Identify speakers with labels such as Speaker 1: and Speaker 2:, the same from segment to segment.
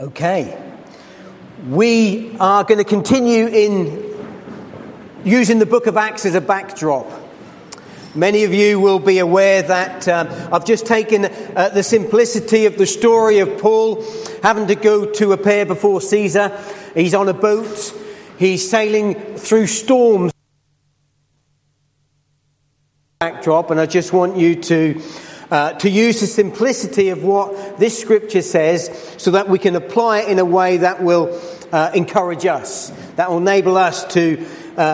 Speaker 1: Okay, we are going to continue in using the book of Acts as a backdrop. Many of you will be aware that I've just taken the simplicity of the story of Paul having to go to appear before Caesar. He's on a boat, he's sailing through storms. Backdrop, and I just want you to use the simplicity of what this scripture says so that we can apply it in a way that will encourage us, that will enable us to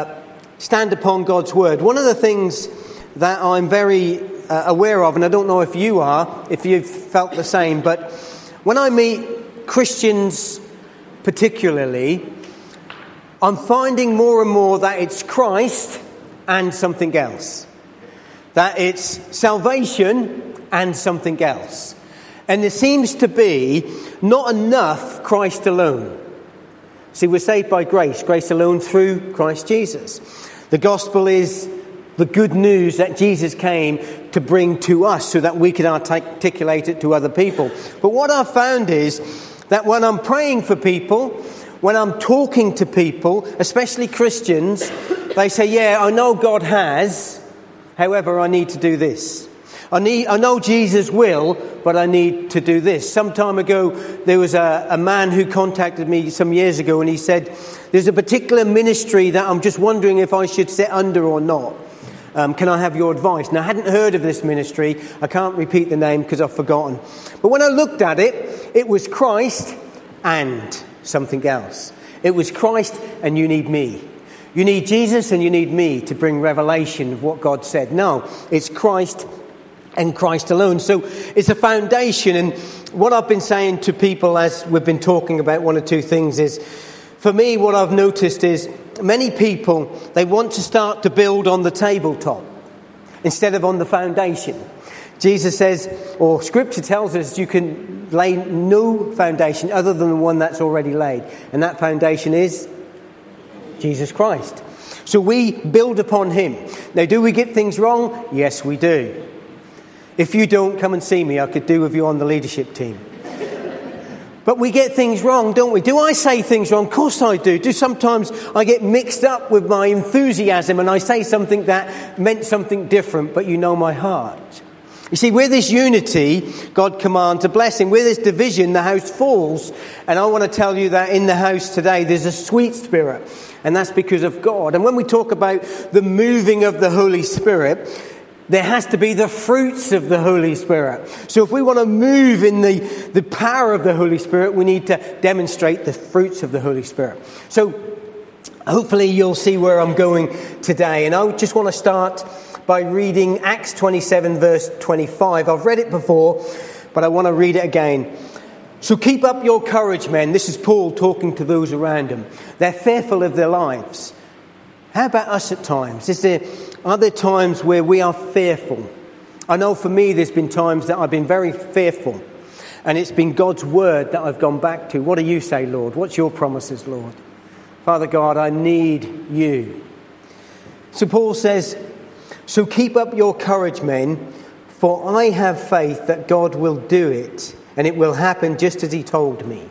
Speaker 1: stand upon God's word. One of the things that I'm very aware of, and I don't know if you are, if you've felt the same, but when I meet Christians particularly, I'm finding more and more that it's Christ and something else. That it's salvation and something else. And there seems to be not enough Christ alone. See, we're saved by grace. Grace alone through Christ Jesus. The gospel is the good news that Jesus came to bring to us so that we can articulate it to other people. But what I've found is that when I'm praying for people, when I'm talking to people, especially Christians, they say, yeah, I know God has, however, I need to do this. I know Jesus will, but I need to do this. Some time ago, there was a man who contacted me some years ago, and he said, there's a particular ministry that I'm just wondering if I should sit under or not. Can I have your advice? Now, I hadn't heard of this ministry. I can't repeat the name because I've forgotten. But when I looked at it, it was Christ and something else. It was Christ and you need me. You need Jesus and you need me to bring revelation of what God said. No, it's Christ and Christ alone. So it's a foundation. And what I've been saying to people as we've been talking about one or two things is, for me, what I've noticed is many people, they want to start to build on the tabletop instead of on the foundation. Jesus says, or Scripture tells us, you can lay no foundation other than the one that's already laid. And that foundation is Jesus Christ. So we build upon him. Now, do we get things wrong? Yes, we do. If you don't, come and see me. I could do with you on the leadership team. But we get things wrong, don't we? Do I say things wrong? Of course I do. Do sometimes I get mixed up with my enthusiasm and I say something that meant something different, but you know my heart. You see, where there's unity, God commands a blessing. Where there's division, the house falls. And I want to tell you that in the house today, there's a sweet spirit. And that's because of God. And when we talk about the moving of the Holy Spirit, there has to be the fruits of the Holy Spirit. So if we want to move in the power of the Holy Spirit, we need to demonstrate the fruits of the Holy Spirit. So hopefully you'll see where I'm going today. And I just want to start by reading Acts 27 verse 25. I've read it before, but I want to read it again. So keep up your courage, men. This is Paul talking to those around him. They're fearful of their lives. How about us at times? Are there times where we are fearful? I know for me there's been times that I've been very fearful. And it's been God's word that I've gone back to. What do you say, Lord? What's your promises, Lord? Father God, I need you. So Paul says, so keep up your courage, men, for I have faith that God will do it, and it will happen just as he told me.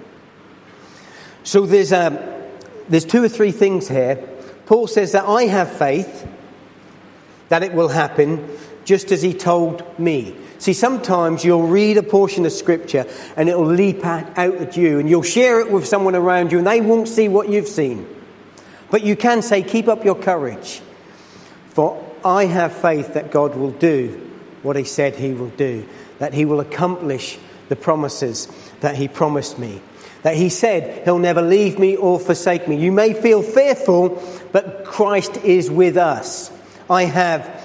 Speaker 1: So there's two or three things here. Paul says that I have faith that it will happen just as he told me. See, sometimes you'll read a portion of scripture and it'll leap out at you, and you'll share it with someone around you and they won't see what you've seen. But you can say, keep up your courage, for I have faith that God will do what he said he will do, that he will accomplish the promises that he promised me, that he said he'll never leave me or forsake me. You may feel fearful, but Christ is with us. I have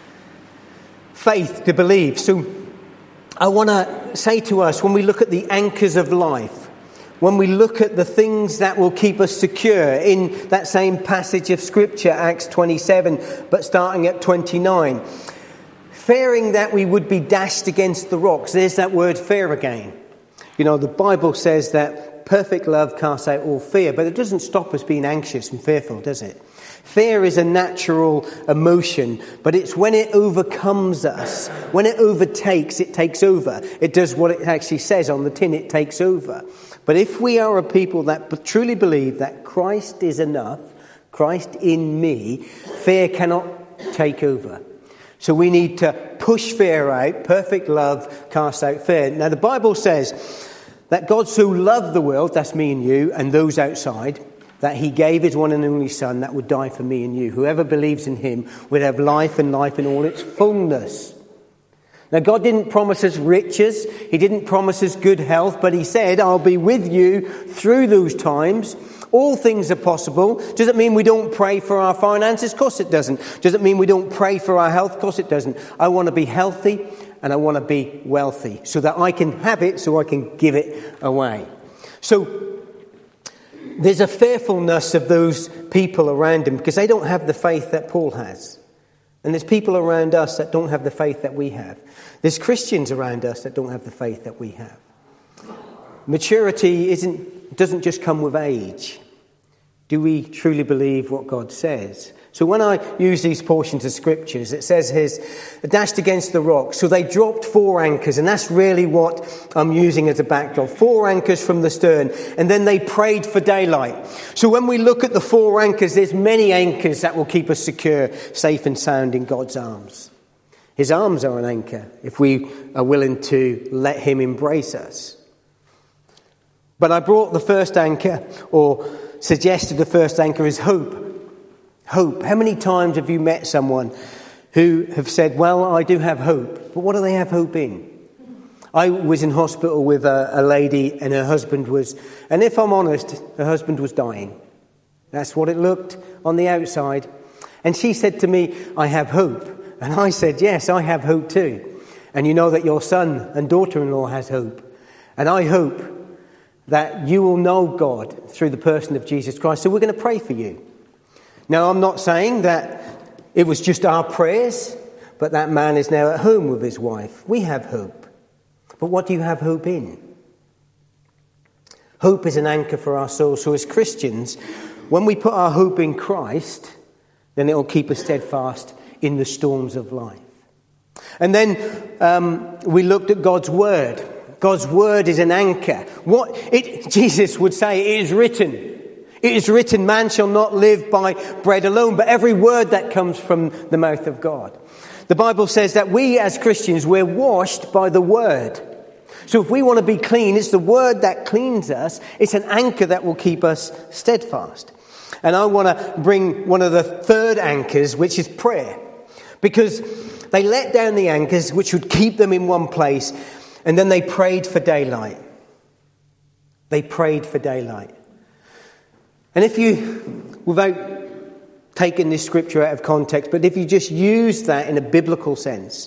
Speaker 1: faith to believe. So I want to say to us, when we look at the anchors of life, when we look at the things that will keep us secure in that same passage of Scripture, Acts 27, but starting at 29, fearing that we would be dashed against the rocks. There's that word fear again. You know, the Bible says that perfect love casts out all fear. But it doesn't stop us being anxious and fearful, does it? Fear is a natural emotion, but it's when it overcomes us, when it overtakes, it takes over. It does what it actually says on the tin, it takes over. But if we are a people that truly believe that Christ is enough, Christ in me, fear cannot take over. So we need to push fear out. Perfect love casts out fear. Now the Bible says that God so loved the world, that's me and you, and those outside, that he gave his one and only Son that would die for me and you. Whoever believes in him would have life and life in all its fullness. Now, God didn't promise us riches. He didn't promise us good health, but he said, I'll be with you through those times. All things are possible. Does it mean we don't pray for our finances? Of course it doesn't. Does it mean we don't pray for our health? Of course it doesn't. I want to be healthy and I want to be wealthy so that I can have it, so I can give it away. So, there's a fearfulness of those people around him because they don't have the faith that Paul has. And there's people around us that don't have the faith that we have. There's Christians around us that don't have the faith that we have. Maturity doesn't just come with age. Do we truly believe what God says? So when I use these portions of scriptures, it says here, dashed against the rock. So they dropped 4 anchors, and that's really what I'm using as a backdrop. 4 anchors from the stern, and then they prayed for daylight. So when we look at the 4 anchors, there's many anchors that will keep us secure, safe and sound in God's arms. His arms are an anchor if we are willing to let him embrace us. But I brought the first anchor, or suggested the first anchor, is hope. Hope. How many times have you met someone who have said, well, I do have hope, but what do they have hope in? I was in hospital with a lady and her husband was, and if I'm honest, her husband was dying. That's what it looked on the outside. And she said to me, I have hope. And I said, yes, I have hope too. And you know that your son and daughter-in-law has hope. And I hope that you will know God through the person of Jesus Christ. So we're going to pray for you. Now, I'm not saying that it was just our prayers, but that man is now at home with his wife. We have hope. But what do you have hope in? Hope is an anchor for our souls. So as Christians, when we put our hope in Christ, then it will keep us steadfast in the storms of life. And then we looked at God's word. God's word is an anchor. Jesus would say, it is written. It is written, man shall not live by bread alone, but every word that comes from the mouth of God. The Bible says that we as Christians, we're washed by the word. So if we want to be clean, it's the word that cleans us. It's an anchor that will keep us steadfast. And I want to bring one of the third anchors, which is prayer. Because they let down the anchors, which would keep them in one place. And then they prayed for daylight. They prayed for daylight. And if you, without taking this scripture out of context, but if you just use that in a biblical sense,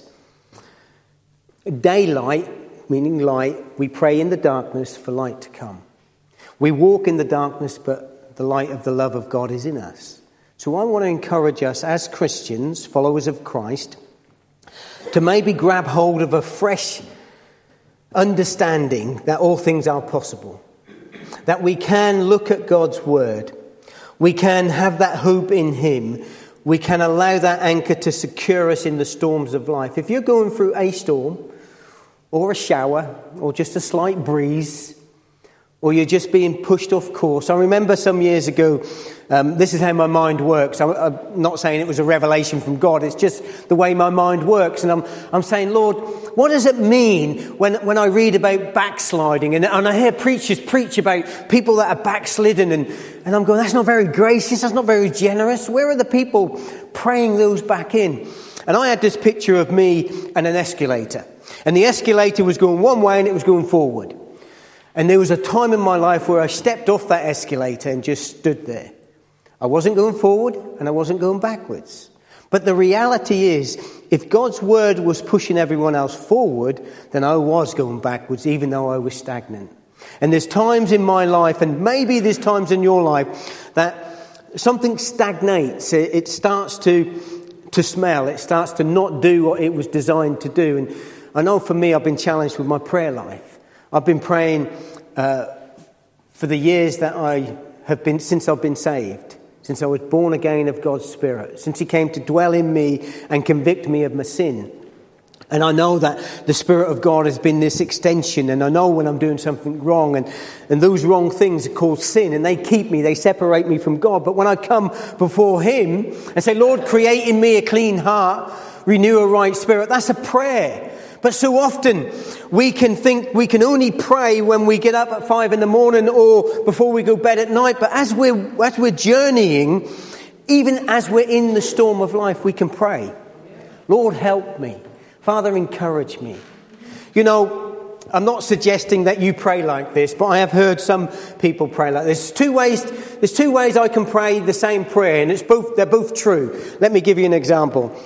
Speaker 1: daylight, meaning light, we pray in the darkness for light to come. We walk in the darkness, but the light of the love of God is in us. So I want to encourage us as Christians, followers of Christ, to maybe grab hold of a fresh understanding that all things are possible. That we can look at God's word. We can have that hope in him. We can allow that anchor to secure us in the storms of life. If you're going through a storm, or a shower, or just a slight breeze, or you're just being pushed off course. I remember some years ago, this is how my mind works. I'm not saying it was a revelation from God. It's just the way my mind works. And I'm saying, Lord, what does it mean when I read about backsliding? And I hear preachers preach about people that are backslidden. And I'm going, that's not very gracious. That's not very generous. Where are the people praying those back in? And I had this picture of me and an escalator. And the escalator was going one way and it was going forward. And there was a time in my life where I stepped off that escalator and just stood there. I wasn't going forward and I wasn't going backwards. But the reality is, if God's word was pushing everyone else forward, then I was going backwards, even though I was stagnant. And there's times in my life, and maybe there's times in your life, that something stagnates. It starts to smell. It starts to not do what it was designed to do. And I know for me, I've been challenged with my prayer life. I've been praying for the years that I have been, since I've been saved, since I was born again of God's Spirit, since he came to dwell in me and convict me of my sin. And I know that the Spirit of God has been this extension, and I know when I'm doing something wrong, and those wrong things are called sin, and they keep me, they separate me from God. But when I come before him and say, Lord, create in me a clean heart, renew a right spirit, that's a prayer. But so often we can think we can only pray when we get up at 5 a.m. or before we go to bed at night. But as we're journeying, even as we're in the storm of life, we can pray. Lord, help me. Father, encourage me. You know, I'm not suggesting that you pray like this, but I have heard some people pray like this. There's two ways I can pray the same prayer, and they're both true. Let me give you an example.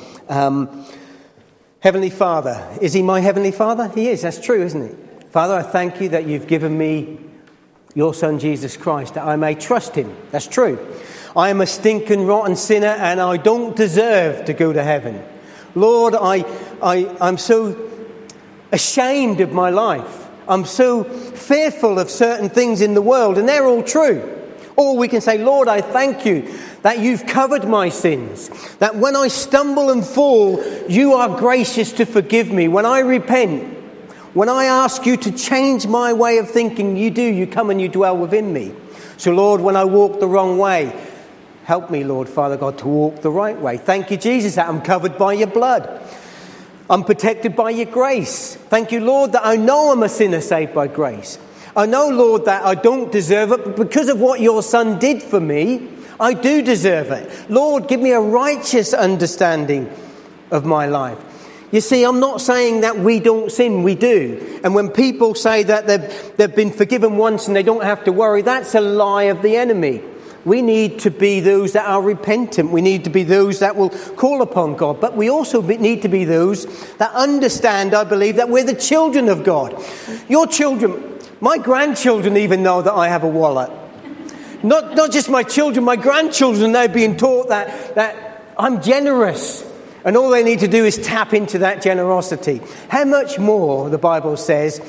Speaker 1: Heavenly Father. Is he my Heavenly Father? He is. That's true, isn't it? Father, I thank you that you've given me your Son, Jesus Christ, that I may trust him. That's true. I am a stinking, rotten sinner, and I don't deserve to go to heaven. Lord, I'm so ashamed of my life. I'm so fearful of certain things in the world, and they're all true. Or we can say, Lord, I thank you that you've covered my sins, that when I stumble and fall, you are gracious to forgive me. When I repent, when I ask you to change my way of thinking, you do. You come and you dwell within me. So, Lord, when I walk the wrong way, help me, Lord, Father God, to walk the right way. Thank you, Jesus, that I'm covered by your blood. I'm protected by your grace. Thank you, Lord, that I know I'm a sinner saved by grace. I know, Lord, that I don't deserve it, but because of what your Son did for me, I do deserve it. Lord, give me a righteous understanding of my life. You see, I'm not saying that we don't sin, we do. And when people say that they've been forgiven once and they don't have to worry, that's a lie of the enemy. We need to be those that are repentant. We need to be those that will call upon God. But we also need to be those that understand, I believe, that we're the children of God. Your children, my grandchildren even know that I have a wallet. Not just my children, my grandchildren, they're being taught that I'm generous. And all they need to do is tap into that generosity. How much more, the Bible says,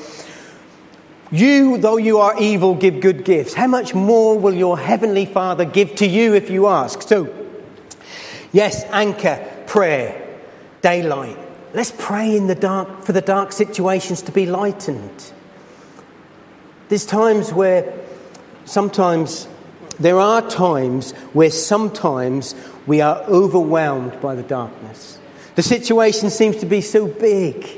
Speaker 1: you, though you are evil, give good gifts. How much more will your Heavenly Father give to you if you ask? So, yes, anchor, prayer, daylight. Let's pray in the dark for the dark situations to be lightened. There's times where sometimes we are overwhelmed by the darkness. The situation seems to be so big.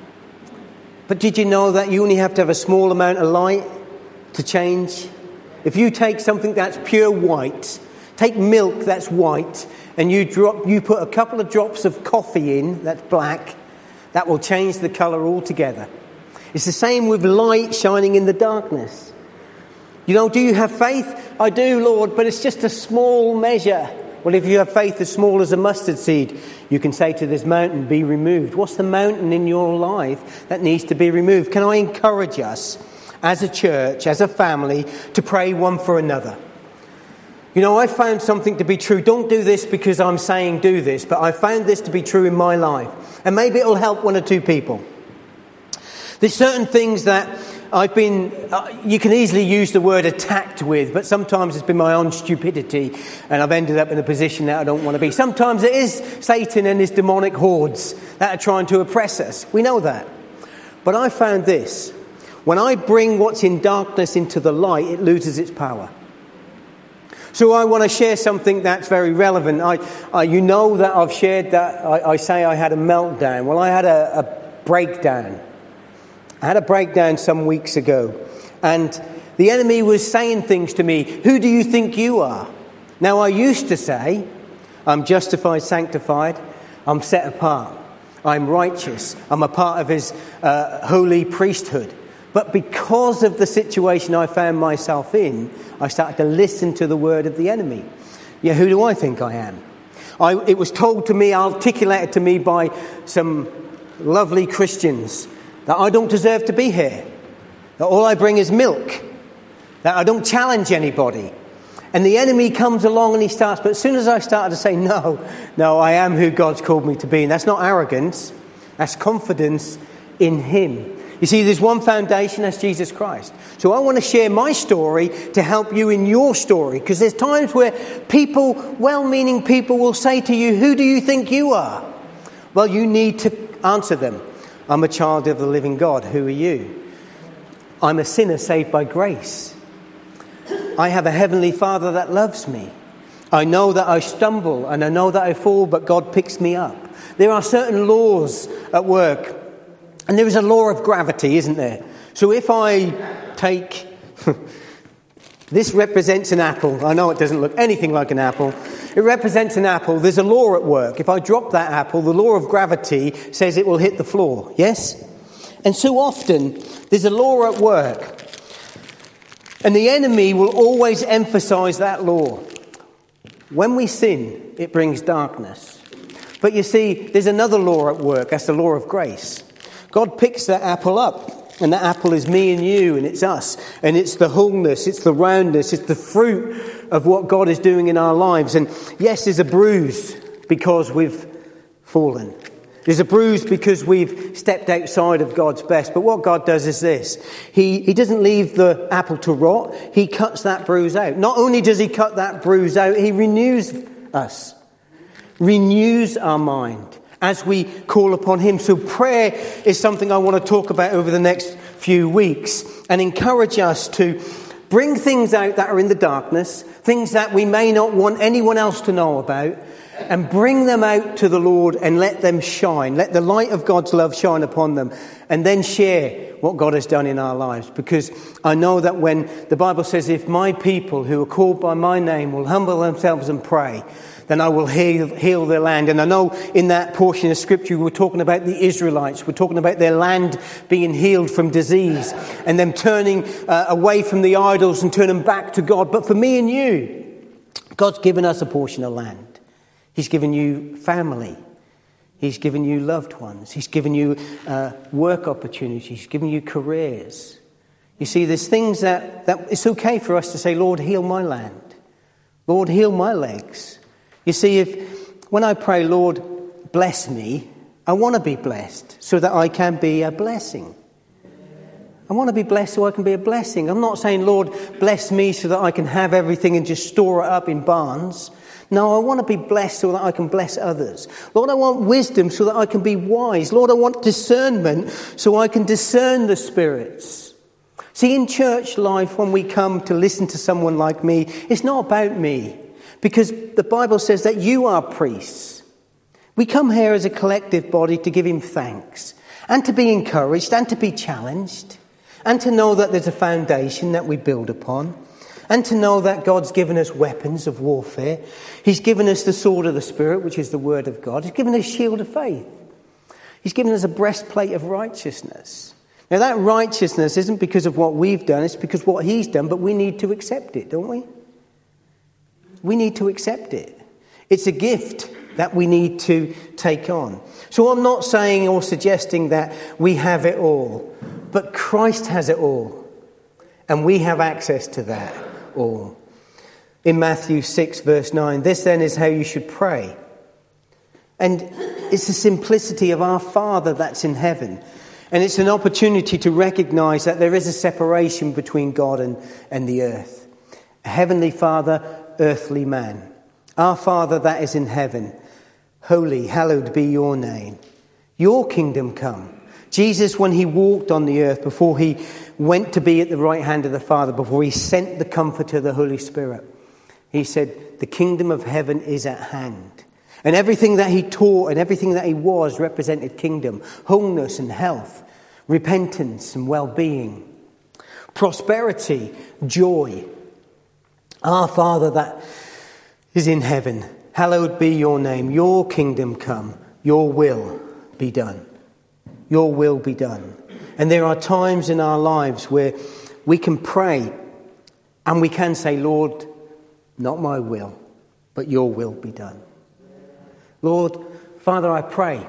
Speaker 1: But did you know that you only have to have a small amount of light to change? If you take something that's pure white, take milk that's white, and you put a couple of drops of coffee in that's black, that will change the colour altogether. It's the same with light shining in the darkness. You know, do you have faith? I do, Lord, but it's just a small measure. Well, if you have faith as small as a mustard seed, you can say to this mountain, be removed. What's the mountain in your life that needs to be removed? Can I encourage us as a church, as a family, to pray one for another? You know, I found something to be true. Don't do this because I'm saying do this, but I found this to be true in my life. And maybe it'll help one or two people. There's certain things that I've been, you can easily use the word attacked with, but sometimes it's been my own stupidity and I've ended up in a position that I don't want to be. Sometimes it is Satan and his demonic hordes that are trying to oppress us. We know that. But I found this. When I bring what's in darkness into the light, it loses its power. So I want to share something that's very relevant. You know that I've shared that I say I had a meltdown. Well, I had a breakdown. I had a breakdown some weeks ago, and the enemy was saying things to me. Who do you think you are? Now, I used to say, I'm justified, sanctified, I'm set apart, I'm righteous, I'm a part of his holy priesthood. But because of the situation I found myself in, I started to listen to the word of the enemy. Yeah, who do I think I am? It was told to me, articulated to me by some lovely Christians, that I don't deserve to be here, that all I bring is milk, that I don't challenge anybody. And the enemy comes along and he starts, but as soon as I started to say, no, I am who God's called me to be, and that's not arrogance, that's confidence in him. You see, there's one foundation, that's Jesus Christ. So I want to share my story to help you in your story. Because there's times where people, well-meaning people, will say to you, who do you think you are? Well, you need to answer them. I'm a child of the living God. Who are you? I'm a sinner saved by grace. I have a heavenly Father that loves me. I know that I stumble and I know that I fall, but God picks me up. There are certain laws at work. And there is a law of gravity, isn't there? So if I take... this represents an apple. I know it doesn't look anything like an apple. It represents an apple. There's a law at work. If I drop that apple, the law of gravity says it will hit the floor. Yes? And so often, there's a law at work. And the enemy will always emphasize that law. When we sin, it brings darkness. But you see, there's another law at work. That's the law of grace. God picks that apple up, and that apple is me and you, and it's us. And it's the wholeness, it's the roundness, it's the fruit of what God is doing in our lives. And yes, there's a bruise because we've fallen. There's a bruise because we've stepped outside of God's best. But what God does is this. He doesn't leave the apple to rot. He cuts that bruise out. Not only does he cut that bruise out, he renews us. Renews our mind as we call upon him. So prayer is something I want to talk about over the next few weeks and encourage us to bring things out that are in the darkness, things that we may not want anyone else to know about, and bring them out to the Lord and let them shine. Let the light of God's love shine upon them, and then share what God has done in our lives. Because I know that when the Bible says, if my people who are called by my name will humble themselves and pray, then I will heal their land. And I know in that portion of Scripture we're talking about the Israelites. We're talking about their land being healed from disease and them turning away from the idols and turning back to God. But for me and you, God's given us a portion of land. He's given you family. He's given you loved ones. He's given you work opportunities. He's given you careers. You see, there's things that it's okay for us to say, Lord, heal my land. Lord, heal my legs. You see, when I pray, Lord, bless me, I want to be blessed so that I can be a blessing. I want to be blessed so I can be a blessing. I'm not saying, Lord, bless me so that I can have everything and just store it up in barns. No, I want to be blessed so that I can bless others. Lord, I want wisdom so that I can be wise. Lord, I want discernment so I can discern the spirits. See, in church life, when we come to listen to someone like me, it's not about me. Because the Bible says that you are priests. We come here as a collective body to give him thanks. And to be encouraged and to be challenged. And to know that there's a foundation that we build upon. And to know that God's given us weapons of warfare. He's given us the sword of the Spirit, which is the word of God. He's given us a shield of faith. He's given us a breastplate of righteousness. Now that righteousness isn't because of what we've done, it's because of what he's done, but we need to accept it, don't we? We need to accept it. It's a gift that we need to take on. So I'm not saying or suggesting that we have it all, but Christ has it all. And we have access to that all. In Matthew 6 verse 9, this then is how you should pray. And it's the simplicity of our Father that's in heaven. And it's an opportunity to recognize that there is a separation between God and the earth. A heavenly Father, earthly man. Our Father that is in heaven, holy, hallowed be your name. Your kingdom come. Jesus, when he walked on the earth, before he went to be at the right hand of the Father, before he sent the Comforter, the Holy Spirit, he said, the kingdom of heaven is at hand. And everything that he taught and everything that he was represented kingdom, wholeness and health, repentance and well-being, prosperity, joy. Our Father that is in heaven, hallowed be your name. Your kingdom come. Your will be done. Your will be done. And there are times in our lives where we can pray and we can say, Lord, not my will, but your will be done. Lord, Father, I pray.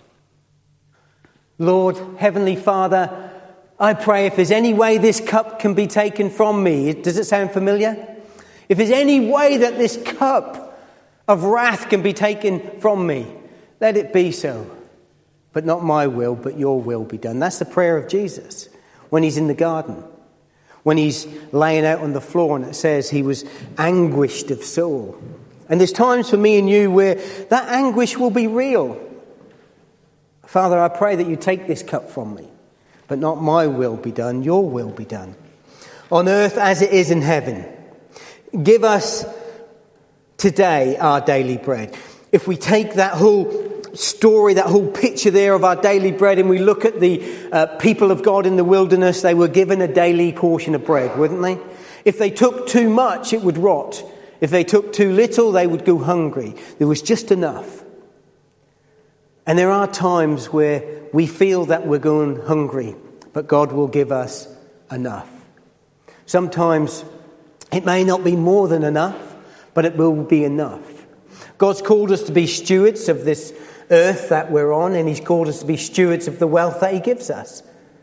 Speaker 1: Lord, Heavenly Father, I pray if there's any way this cup can be taken from me. Does it sound familiar? If there's any way that this cup of wrath can be taken from me, let it be so. but not my will, but your will be done. That's the prayer of Jesus when he's in the garden, when he's laying out on the floor, and it says he was anguished of soul. And there's times for me and you where that anguish will be real. Father, I pray that you take this cup from me, but not my will be done, your will be done. On earth as it is in heaven. Give us today our daily bread. If we take that whole story, that whole picture there of our daily bread, and we look at the people of God in the wilderness, they were given a daily portion of bread, wouldn't they? If they took too much, it would rot. If they took too little, they would go hungry. There was just enough. And there are times where we feel that we're going hungry, but God will give us enough. Sometimes it may not be more than enough, but it will be enough. God's called us to be stewards of this earth that we're on, and he's called us to be stewards of the wealth that he gives us.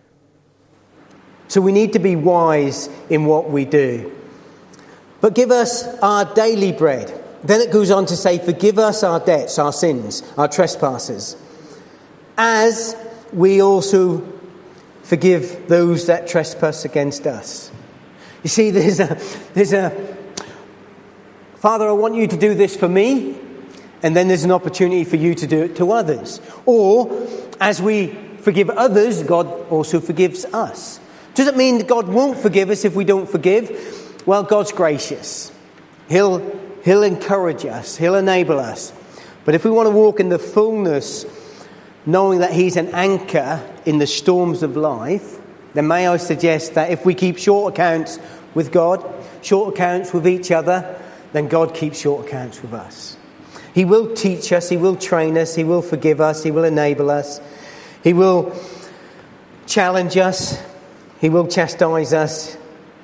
Speaker 1: So we need to be wise in what we do. But give us our daily bread. Then it goes on to say, forgive us our debts, our sins, our trespasses, as we also forgive those that trespass against us. You see, there's a Father, I want you to do this for me, and then there's an opportunity for you to do it to others. Or, as we forgive others, God also forgives us. Does it mean that God won't forgive us if we don't forgive? Well, God's gracious. He'll encourage us. He'll enable us. But if we want to walk in the fullness, knowing that he's an anchor in the storms of life, then may I suggest that if we keep short accounts with God, short accounts with each other, then God keeps short accounts with us. He will teach us. He will train us. He will forgive us. He will enable us. He will challenge us. He will chastise us.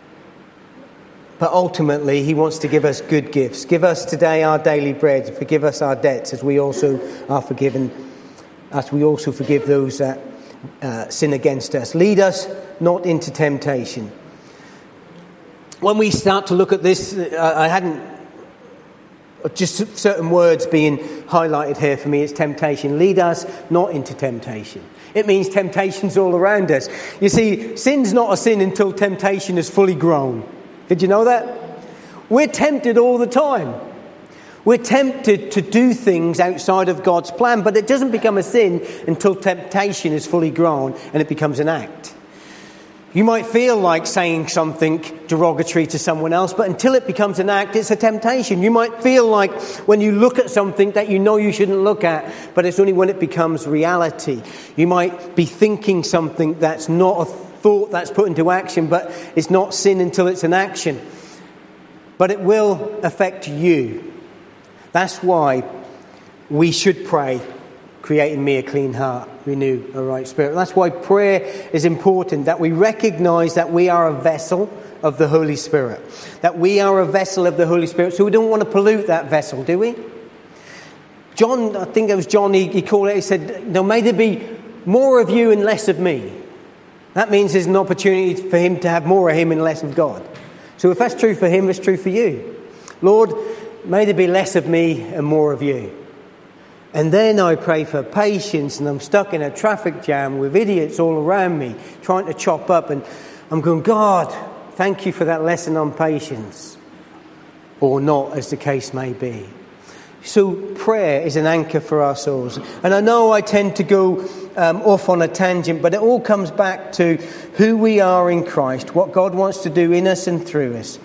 Speaker 1: But ultimately, he wants to give us good gifts. Give us today our daily bread. Forgive us our debts as we also are forgiven, as we also forgive those that sin against us. Lead us not into temptation. When we start to look at this, I hadn't, just certain words being highlighted here for me. It's temptation. Lead us not into temptation. It means temptation's all around us. You see, sin's not a sin until temptation is fully grown. Did you know that? We're tempted all the time. We're tempted to do things outside of God's plan, but it doesn't become a sin until temptation is fully grown and it becomes an act. You might feel like saying something derogatory to someone else, but until it becomes an act, it's a temptation. You might feel like when you look at something that you know you shouldn't look at, but it's only when it becomes reality. You might be thinking something that's not a thought that's put into action, but it's not sin until it's an action. But it will affect you. That's why we should pray, create in me a clean heart, renew a right spirit. That's why prayer is important, that we recognize that we are a vessel of the Holy Spirit. That we are a vessel of the Holy Spirit, so we don't want to pollute that vessel, do we? John, I think it was John, he called it, he said, no, may there be more of you and less of me. That means there's an opportunity for him to have more of him and less of God. So if that's true for him, it's true for you. Lord, may there be less of me and more of you. And then I pray for patience, and I'm stuck in a traffic jam with idiots all around me trying to chop up, and I'm going, God, thank you for that lesson on patience. Or not, as the case may be. So prayer is an anchor for our souls. And I know I tend to go off on a tangent, but it all comes back to who we are in Christ, what God wants to do in us and through us.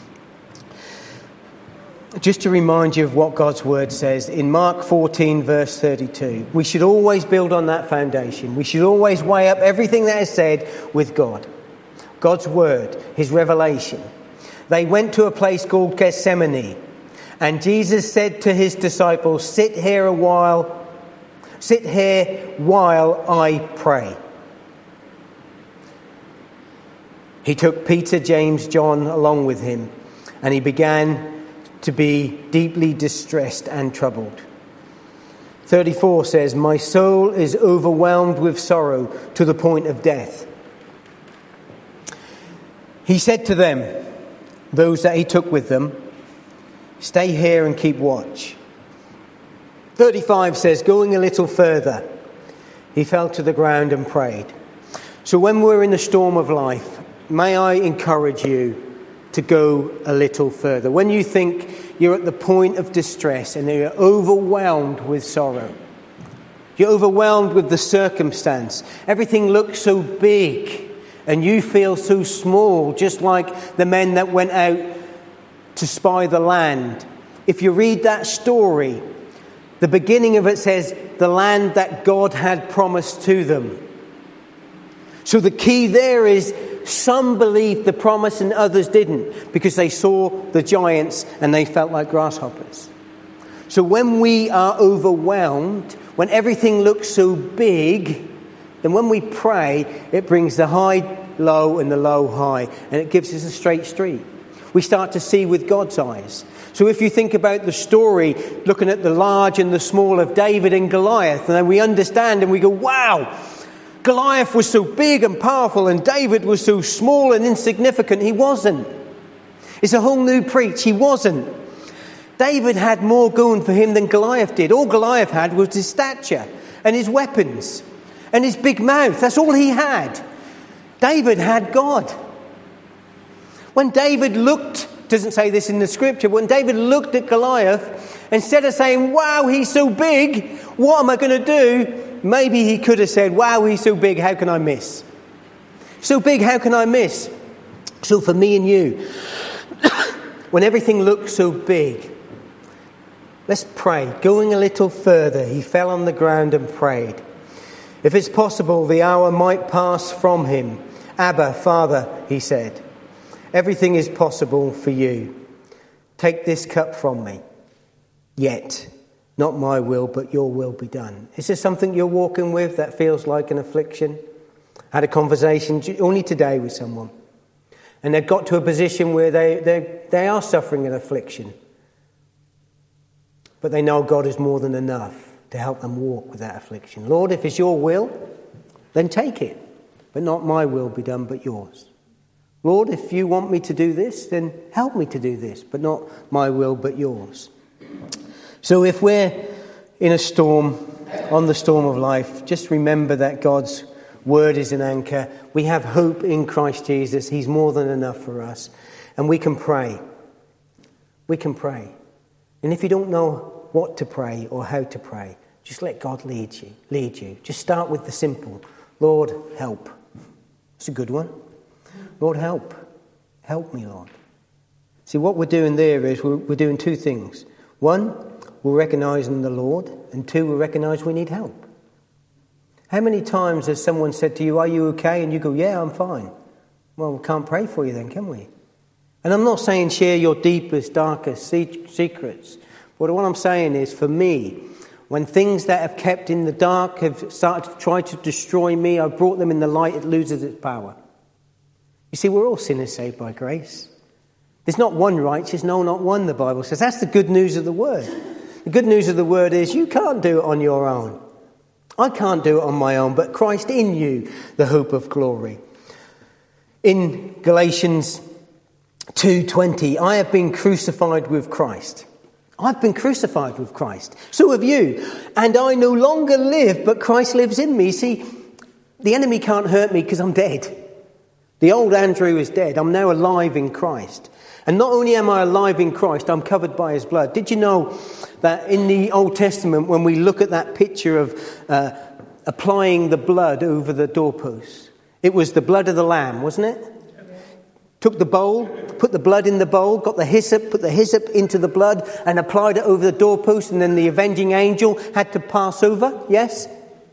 Speaker 1: Just to remind you of what God's word says in Mark 14 verse 32. We should always build on that foundation. We should always weigh up everything that is said with God. God's word, his revelation. They went to a place called Gethsemane, and Jesus said to his disciples, sit here while I pray. He took Peter, James, John along with him, and he began to be deeply distressed and troubled. 34 says, my soul is overwhelmed with sorrow to the point of death. He said to them, those that he took with them, stay here and keep watch. 35 says, going a little further, He fell to the ground and prayed. So when we're in the storm of life, may I encourage you to go a little further. When you think you're at the point of distress and you're overwhelmed with sorrow, you're overwhelmed with the circumstance, everything looks so big and you feel so small, just like the men that went out to spy the land. If you read that story, the beginning of it says, the land that God had promised to them. So the key there is some believed the promise and others didn't, because they saw the giants and they felt like grasshoppers. So when we are overwhelmed, when everything looks so big, then when we pray, it brings the high low and the low high, and it gives us a straight street. We start to see with God's eyes. So if you think about the story, looking at the large and the small of David and Goliath, and then we understand and we go, wow, Goliath was so big and powerful and David was so small and insignificant. He wasn't. It's a whole new preach. He wasn't. David had more going for him than Goliath did. All Goliath had was his stature and his weapons and his big mouth. That's all he had. David had God. When David looked, doesn't say this in the scripture, when David looked at Goliath, instead of saying, wow, he's so big, what am I going to do? Maybe he could have said, wow, he's so big, how can I miss? So big, how can I miss? So for me and you, when everything looks so big, let's pray. Going a little further, he fell on the ground and prayed. If it's possible, the hour might pass from him. Abba, Father, he said, everything is possible for you. Take this cup from me. Yet, not my will, but your will be done. Is there something you're walking with that feels like an affliction? I had a conversation only today with someone, and they've got to a position where they are suffering an affliction. But they know God is more than enough to help them walk with that affliction. Lord, if it's your will, then take it. But not my will be done, but yours. Lord, if you want me to do this, then help me to do this. But not my will, but yours. So if we're in a storm, on the storm of life, just remember that God's word is an anchor. We have hope in Christ Jesus. He's more than enough for us. And we can pray. We can pray. And if you don't know what to pray or how to pray, just let God lead you. Just start with the simple. Lord, help. It's a good one. Lord, help. Help me, Lord. See, what we're doing there is we're doing two things. One, we're recognizing the Lord. And two, we recognize we need help. How many times has someone said to you, are you okay? And you go, yeah, I'm fine. Well, we can't pray for you then, can we? And I'm not saying share your deepest, darkest secrets. But what I'm saying is, for me, when things that have kept in the dark have started to try to destroy me, I've brought them in the light, it loses its power. You see, we're all sinners saved by grace. There's not one righteous, no, not one, the Bible says. That's the good news of the word. The good news of the word is you can't do it on your own. I can't do it on my own, but Christ in you, the hope of glory. In Galatians 2:20, I have been crucified with Christ. I've been crucified with Christ. So have you. And I no longer live, but Christ lives in me. See, the enemy can't hurt me because I'm dead. The old Andrew is dead. I'm now alive in Christ. And not only am I alive in Christ, I'm covered by his blood. Did you know that in the Old Testament, when we look at that picture of applying the blood over the doorposts, it was the blood of the lamb, wasn't it? Took the bowl, put the blood in the bowl, got the hyssop, put the hyssop into the blood and applied it over the doorpost, and then the avenging angel had to pass over, yes?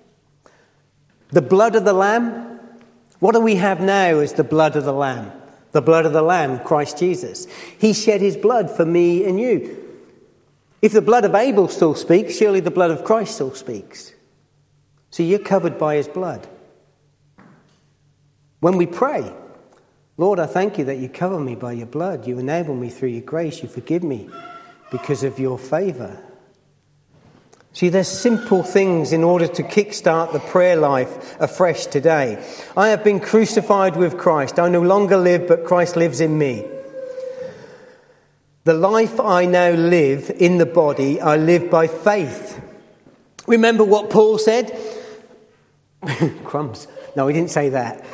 Speaker 1: The blood of the lamb. What do we have now as the blood of the lamb? The blood of the lamb, Christ Jesus. He shed his blood for me and you. If the blood of Abel still speaks, surely the blood of Christ still speaks. So you're covered by his blood. When we pray, Lord, I thank you that you cover me by your blood. You enable me through your grace. You forgive me because of your favour. See, there's simple things in order to kickstart the prayer life afresh today. I have been crucified with Christ. I no longer live, but Christ lives in me. The life I now live in the body, I live by faith. Remember what Paul said? Crumbs. No, he didn't say that.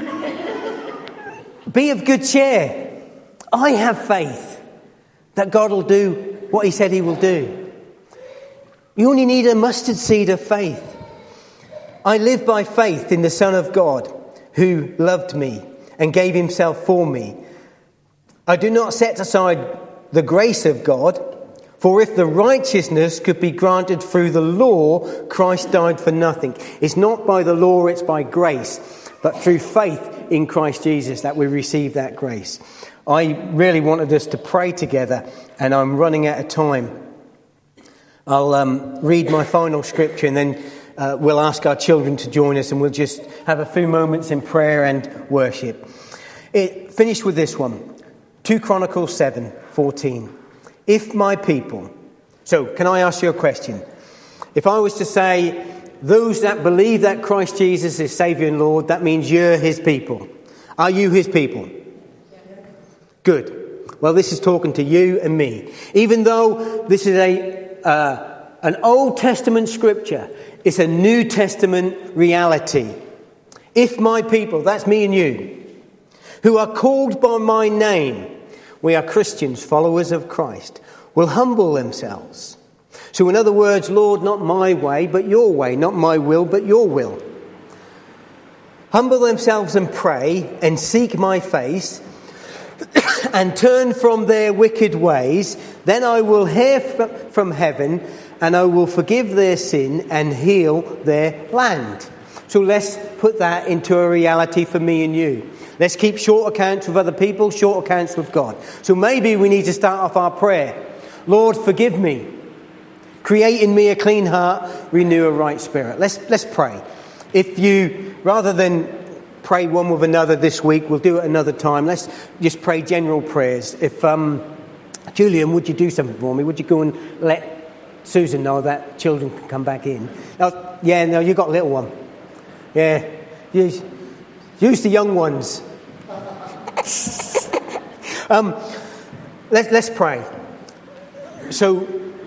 Speaker 1: Be of good cheer. I have faith that God will do what he said he will do. You only need a mustard seed of faith. I live by faith in the Son of God who loved me and gave himself for me. I do not set aside the grace of God, for if the righteousness could be granted through the law, Christ died for nothing. It's not by the law, it's by grace, but through faith in Christ Jesus that we receive that grace. I really wanted us to pray together, and I'm running out of time. I'll read my final scripture, and then we'll ask our children to join us, and we'll just have a few moments in prayer and worship. It finished with this one, 2 Chronicles 7:14. If my people... So, can I ask you a question? If I was to say, those that believe that Christ Jesus is Saviour and Lord, that means you're his people. Are you his people? Good. Well, this is talking to you and me. Even though this is an Old Testament scripture, it's a New Testament reality. If my people, that's me and you, who are called by my name, we are Christians, followers of Christ, will humble themselves. So in other words, Lord, not my way, but your way, not my will, but your will. Humble themselves and pray and seek my face and turn from their wicked ways, then I will hear from heaven and I will forgive their sin and heal their land. So let's put that into a reality for me and you. Let's keep short accounts with other people, short accounts with God. So maybe we need to start off our prayer. Lord, forgive me. Create in me a clean heart, renew a right spirit. Let's pray. If you, rather than pray one with another this week, we'll do it another time. Let's just pray general prayers. If Julian, would you do something for me? Would you go and let Susan know that children can come back in? No, you got a little one. Yeah, use the young ones. Let's pray. So,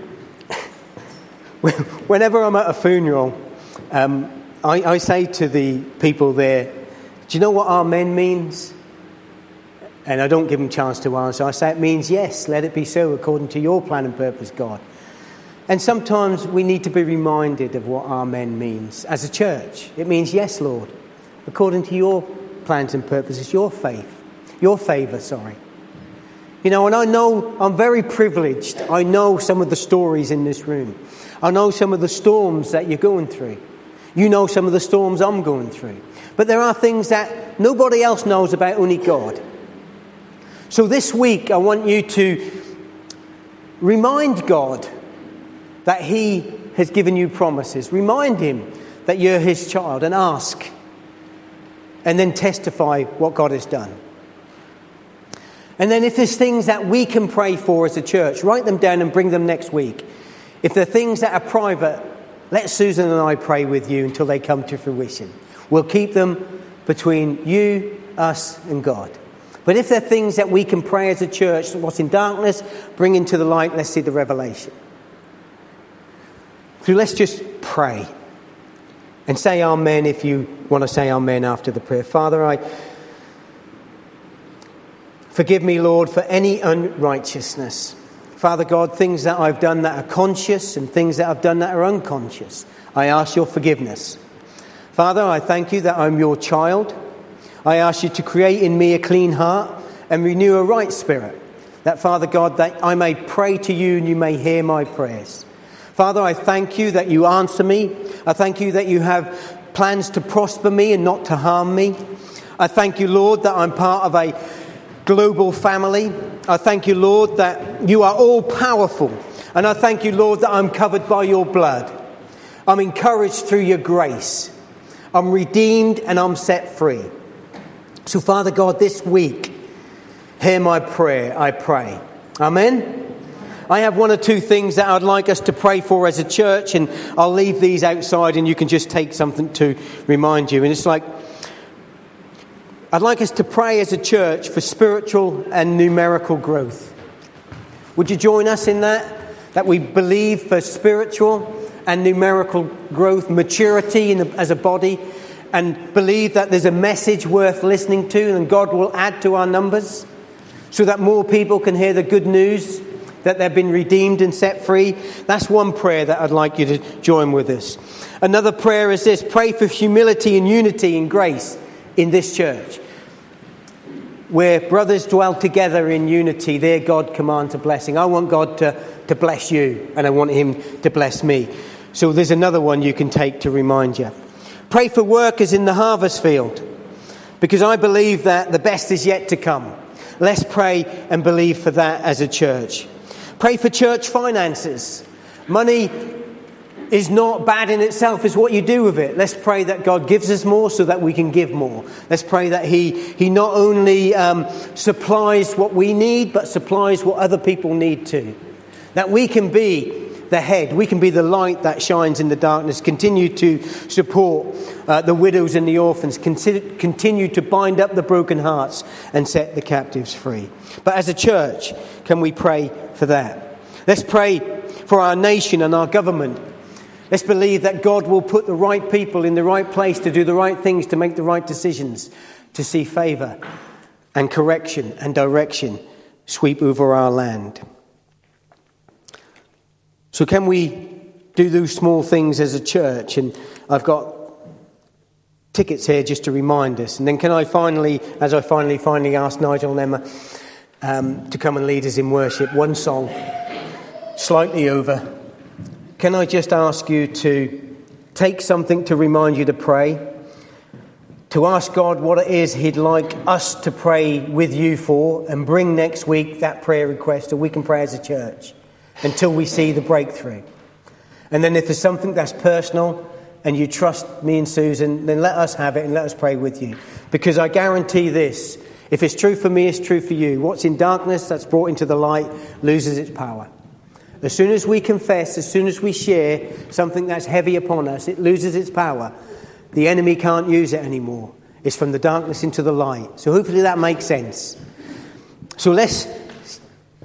Speaker 1: whenever I'm at a funeral, I say to the people there, do you know what amen means? And I don't give them a chance to answer. I say it means yes, let it be so according to your plan and purpose, God. And sometimes we need to be reminded of what amen means. As a church, it means yes, Lord, according to your plans and purposes, your favour, sorry. You know, and I know I'm very privileged. I know some of the stories in this room. I know some of the storms that you're going through. You know some of the storms I'm going through. But there are things that nobody else knows about, only God. So this week I want you to remind God that he has given you promises. Remind him that you're his child and ask. And then testify what God has done. And then if there's things that we can pray for as a church, write them down and bring them next week. If there are things that are private, let Susan and I pray with you until they come to fruition. We'll keep them between you, us and God. But if there are things that we can pray as a church, what's in darkness, bring into the light, let's see the revelation. So let's just pray. And say amen if you want to say amen after the prayer. Father, forgive me, Lord, for any unrighteousness. Father God, things that I've done that are conscious and things that I've done that are unconscious. I ask your forgiveness. Father, I thank you that I'm your child. I ask you to create in me a clean heart and renew a right spirit. That, Father God, that I may pray to you and you may hear my prayers. Father, I thank you that you answer me. I thank you that you have plans to prosper me and not to harm me. I thank you, Lord, that I'm part of a global family. I thank you, Lord, that you are all powerful. And I thank you, Lord, that I'm covered by your blood. I'm encouraged through your grace. I'm redeemed and I'm set free. So, Father God, this week, hear my prayer, I pray. Amen. I have one or two things that I'd like us to pray for as a church, and I'll leave these outside and you can just take something to remind you. And it's like, I'd like us to pray as a church for spiritual and numerical growth. Would you join us in that? That we believe for spiritual and numerical growth, maturity as a body, and believe that there's a message worth listening to and God will add to our numbers so that more people can hear the good news that they've been redeemed and set free. That's one prayer that I'd like you to join with us. Another prayer is this: pray for humility and unity and grace in this church. Where brothers dwell together in unity, there God commands a blessing. I want God to bless you, and I want him to bless me. So there's another one you can take to remind you. Pray for workers in the harvest field, because I believe that the best is yet to come. Let's pray and believe for that as a church. Pray for church finances. Money is not bad in itself, it's what you do with it. Let's pray that God gives us more so that we can give more. Let's pray that he not only supplies what we need, but supplies what other people need too. That we can be the head, we can be the light that shines in the darkness, continue to support the widows and the orphans, continue to bind up the broken hearts and set the captives free. But as a church, can we pray for that? Let's pray for our nation and our government. Let's believe that God will put the right people in the right place to do the right things, to make the right decisions, to see favour and correction and direction sweep over our land. So can we do those small things as a church? And I've got tickets here just to remind us. And then can I finally ask Nigel and Emma to come and lead us in worship, one song, slightly over. Can I just ask you to take something to remind you to pray, to ask God what it is he'd like us to pray with you for, and bring next week that prayer request so we can pray as a church until we see the breakthrough. And then if there's something that's personal and you trust me and Susan, then let us have it and let us pray with you. Because I guarantee this, if it's true for me, it's true for you. What's in darkness that's brought into the light loses its power. As soon as we confess, as soon as we share something that's heavy upon us, it loses its power. The enemy can't use it anymore. It's from the darkness into the light. So hopefully that makes sense. So let's